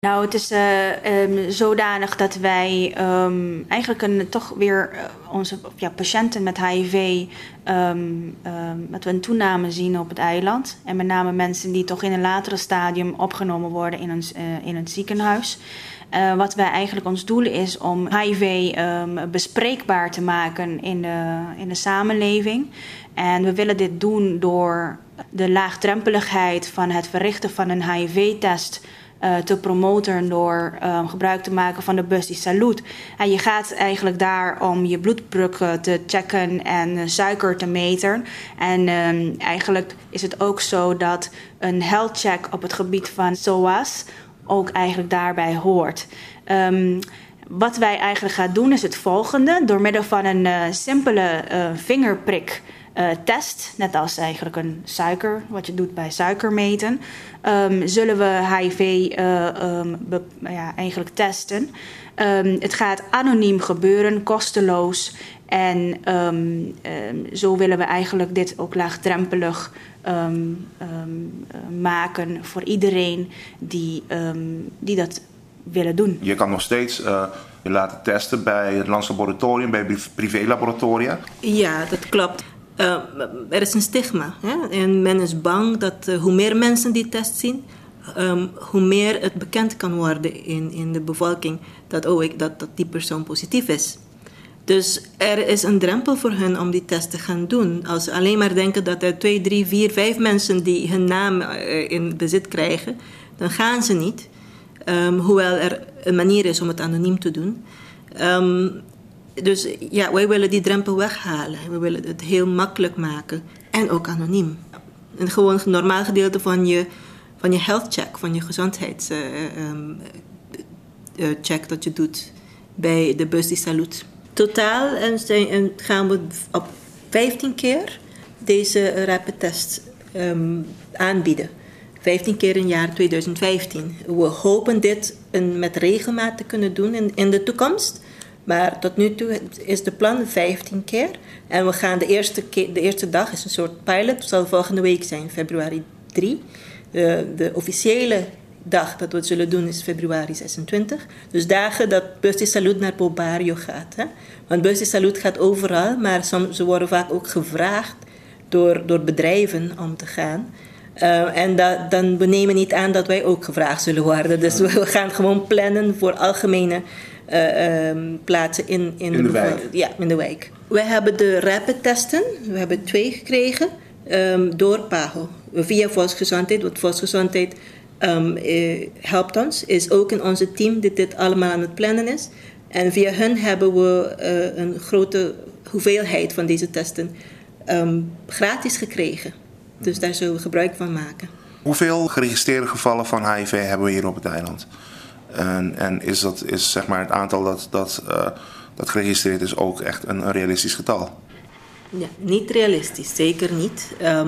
Nou, het is zodanig dat wij eigenlijk toch weer onze patiënten met HIV... dat we een toename zien op het eiland. En met name mensen die toch in een latere stadium opgenomen worden in een ziekenhuis. Wat wij eigenlijk ons doel is om HIV bespreekbaar te maken in de samenleving. En we willen dit doen door de laagdrempeligheid van het verrichten van een HIV-test... te promoten door gebruik te maken van de bus die salut. En je gaat eigenlijk daar om je bloeddruk te checken en suiker te meten. En eigenlijk is het ook zo dat een health check op het gebied van SOAS ook eigenlijk daarbij hoort. Wat wij eigenlijk gaan doen is het volgende. Door middel van een simpele vingerprik... test, net als eigenlijk een suiker, wat je doet bij suikermeten, zullen we HIV eigenlijk testen. Het gaat anoniem gebeuren, kosteloos. En zo willen we eigenlijk dit ook laagdrempelig maken voor iedereen die dat willen doen. Je kan nog steeds je laten testen bij het Landslaboratorium, bij privé-laboratoria. Ja, dat klopt. Er is een stigma. Hè? En men is bang dat hoe meer mensen die test zien, hoe meer het bekend kan worden in de bevolking dat die persoon positief is. Dus er is een drempel voor hen om die test te gaan doen. Als ze alleen maar denken dat er 2, 3, 4, 5 mensen die hun naam in bezit krijgen, dan gaan ze niet. Hoewel er een manier is om het anoniem te doen. Dus ja, wij willen die drempel weghalen. We willen het heel makkelijk maken. En ook anoniem. Een gewoon normaal gedeelte van je health check, van je gezondheidscheck dat je doet bij de bus die salut. Totaal gaan we op 15 keer deze rapid test aanbieden. 15 keer in het jaar 2015. We hopen dit met regelmaat te kunnen doen in de toekomst. Maar tot nu toe is de plan 15 keer. En we gaan de eerste dag is een soort pilot. Het zal volgende week zijn, februari 3. De officiële dag dat we het zullen doen is februari 26. Dus dagen dat Bus die Salut naar Bobario gaat. Hè? Want Bus die Salut gaat overal, maar ze worden vaak ook gevraagd door bedrijven om te gaan. En dan we nemen niet aan dat wij ook gevraagd zullen worden. Dus we gaan gewoon plannen voor algemene plaatsen in de wijk. Ja, in de wijk. We hebben de rapid testen. We hebben 2 gekregen door PAHO. Via Volksgezondheid. Want Volksgezondheid helpt ons. Is ook in onze team dit allemaal aan het plannen is. En via hun hebben we een grote hoeveelheid van deze testen gratis gekregen. Dus daar zullen we gebruik van maken. Hoeveel geregistreerde gevallen van HIV hebben we hier op het eiland? En is zeg maar het aantal dat geregistreerd is ook echt een realistisch getal? Ja, niet realistisch, zeker niet.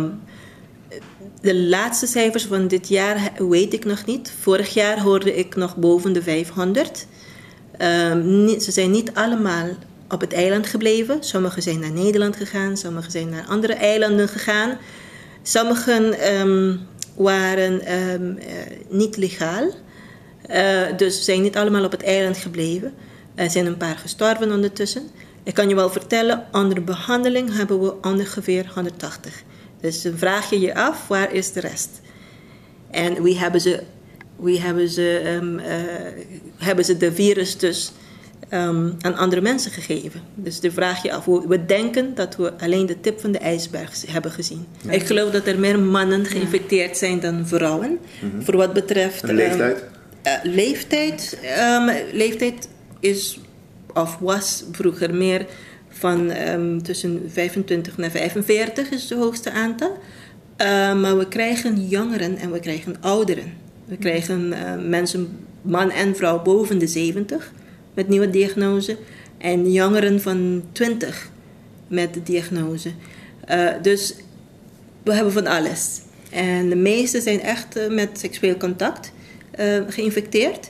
De laatste cijfers van dit jaar weet ik nog niet. Vorig jaar hoorde ik nog boven de 500. Ze zijn niet allemaal op het eiland gebleven. Sommigen zijn naar Nederland gegaan, sommigen zijn naar andere eilanden gegaan. Sommigen waren niet legaal. Dus ze zijn niet allemaal op het eiland gebleven. Er zijn een paar gestorven ondertussen. Ik kan je wel vertellen, onder behandeling hebben we ongeveer 180. Dus dan vraag je je af, waar is de rest? En wie hebben ze de virus dus aan andere mensen gegeven. Dus dan vraag je af. We denken dat we alleen de tip van de ijsberg hebben gezien. Ja. Ik geloof dat er meer mannen geïnfecteerd zijn dan vrouwen. Mm-hmm. Voor wat betreft leeftijd? Leeftijd is of was vroeger meer van tussen 25 en 45 is het hoogste aantal. Maar we krijgen jongeren en we krijgen ouderen. We krijgen mensen, man en vrouw boven de 70 met nieuwe diagnose. En jongeren van 20 met de diagnose. Dus we hebben van alles. En de meeste zijn echt met seksueel contact geïnfecteerd.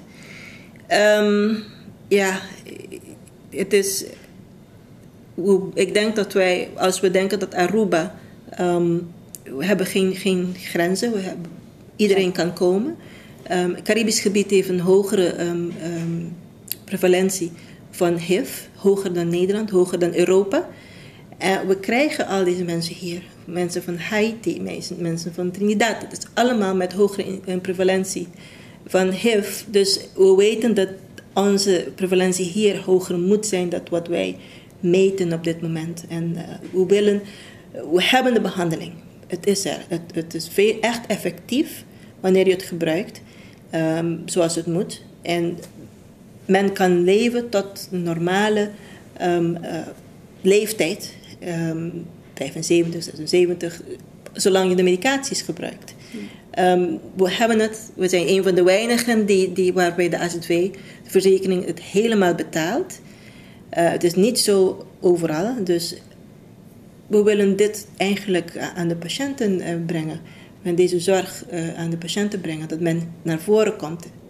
Ja, het is... Ik denk dat wij, als we denken dat Aruba... we hebben geen grenzen. Iedereen kan komen. Het Caribisch gebied heeft een hogere prevalentie van HIV, hoger dan Nederland, hoger dan Europa. We krijgen al deze mensen hier. Mensen van Haiti, mensen van Trinidad. Dat is allemaal met hogere prevalentie van HIV. Dus we weten dat onze prevalentie hier hoger moet zijn dan wat wij meten op dit moment. En we hebben de behandeling. Het is er. Het is echt effectief wanneer je het gebruikt zoals het moet. En men kan leven tot een normale leeftijd. 75, 76, zolang je de medicaties gebruikt. We hebben het. We zijn een van de weinigen waarbij de AZW-verzekering het helemaal betaalt. Het is niet zo overal. Dus we willen dit eigenlijk aan de patiënten brengen. En deze zorg aan de patiënten brengen. Dat men naar voren komt